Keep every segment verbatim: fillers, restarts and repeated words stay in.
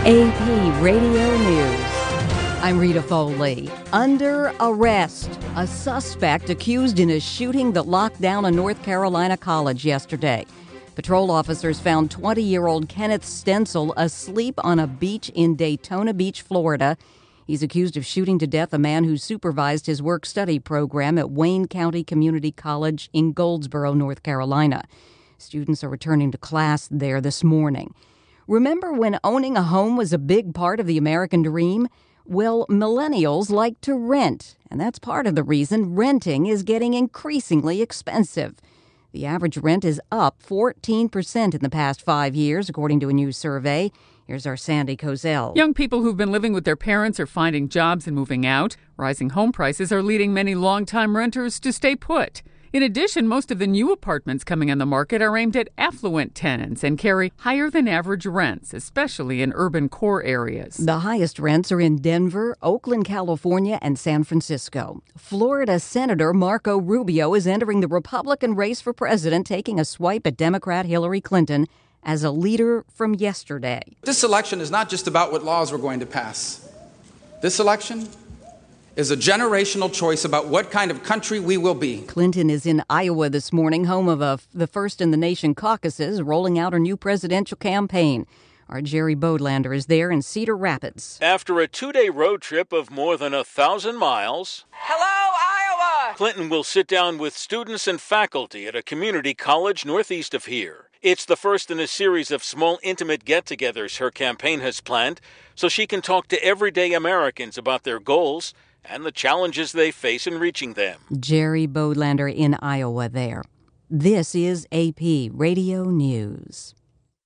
A P Radio News. I'm Rita Foley. Under arrest, a suspect accused in a shooting that locked down a North Carolina college yesterday. Patrol officers found twenty-year-old Kenneth Stencil asleep on a beach in Daytona Beach, Florida. He's accused of shooting to death a man who supervised his work-study program at Wayne County Community College in Goldsboro, North Carolina. Students are returning to class there this morning. Remember when owning a home was a big part of the American dream? Well, millennials like to rent, and that's part of the reason renting is getting increasingly expensive. The average rent is up fourteen percent in the past five years, according to a new survey. Here's our Sandy Kozel. Young people who've been living with their parents are finding jobs and moving out. Rising home prices are leading many longtime renters to stay put. In addition, most of the new apartments coming on the market are aimed at affluent tenants and carry higher than average rents, especially in urban core areas. The highest rents are in Denver, Oakland, California, and San Francisco. Florida Senator Marco Rubio is entering the Republican race for president, taking a swipe at Democrat Hillary Clinton as a leader from yesterday. This election is not just about what laws we're going to pass. This election is a generational choice about what kind of country we will be. Clinton is in Iowa this morning, home of a, the First in the Nation caucuses, rolling out her new presidential campaign. Our Jerry Bodlander is there in Cedar Rapids. After a two-day road trip of more than a thousand miles, hello, Iowa! Clinton will sit down with students and faculty at a community college northeast of here. It's the first in a series of small, intimate get-togethers her campaign has planned, so she can talk to everyday Americans about their goals and the challenges they face in reaching them. Jerry Bodlander in Iowa there. This is A P Radio News.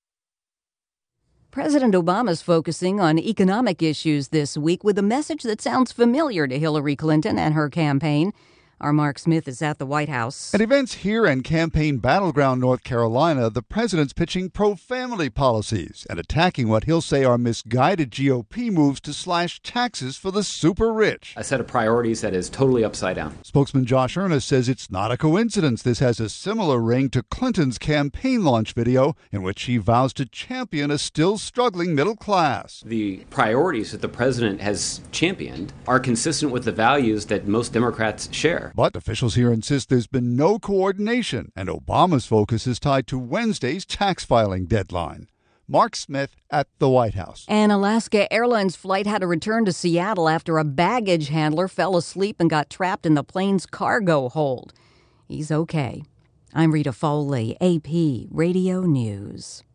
President Obama's focusing on economic issues this week with a message that sounds familiar to Hillary Clinton and her campaign. Our Mark Smith is at the White House. At events here in campaign battleground North Carolina, the president's pitching pro-family policies and attacking what he'll say are misguided G O P moves to slash taxes for the super rich. A set of priorities that is totally upside down. Spokesman Josh Earnest says it's not a coincidence this has a similar ring to Clinton's campaign launch video in which she vows to champion a still struggling middle class. The priorities that the president has championed are consistent with the values that most Democrats share. But officials here insist there's been no coordination, and Obama's focus is tied to Wednesday's tax filing deadline. Mark Smith at the White House. An Alaska Airlines flight had to return to Seattle after a baggage handler fell asleep and got trapped in the plane's cargo hold. He's okay. I'm Rita Foley, A P Radio News.